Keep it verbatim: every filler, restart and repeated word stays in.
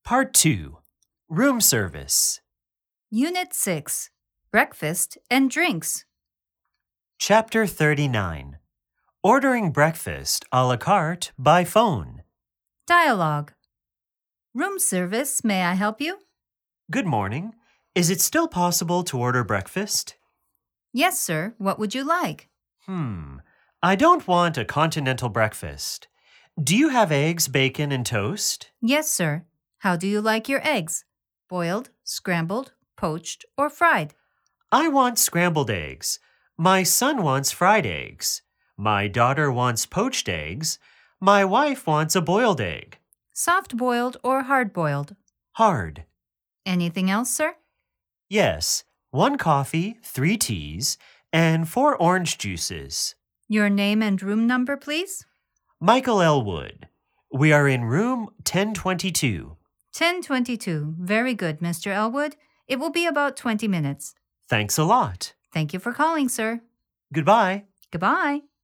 Part two. Room Service. Unit six. Breakfast and Drinks. Chapter thirty-nine. Ordering breakfast a la carte by phone. Dialogue. Room service, may I help you? Good morning. Is it still possible to order breakfast? Yes, sir. What would you like? Hmm. I don't want a continental breakfast. Do you have eggs, bacon, and toast? Yes, sir. How do you like your eggs? Boiled, scrambled, poached, or fried? I want scrambled eggs. My son wants fried eggs. My daughter wants poached eggs. My wife wants a boiled egg. Soft-boiled or hard-boiled? Hard. Anything else, sir? Yes. One coffee, three teas, and four orange juices. Your name and room number, please? Michael Elwood. We are in room ten twenty-two. ten twenty-two. Very good, Mister Elwood. It will be about twenty minutes. Thanks a lot. Thank you for calling, sir. Goodbye. Goodbye.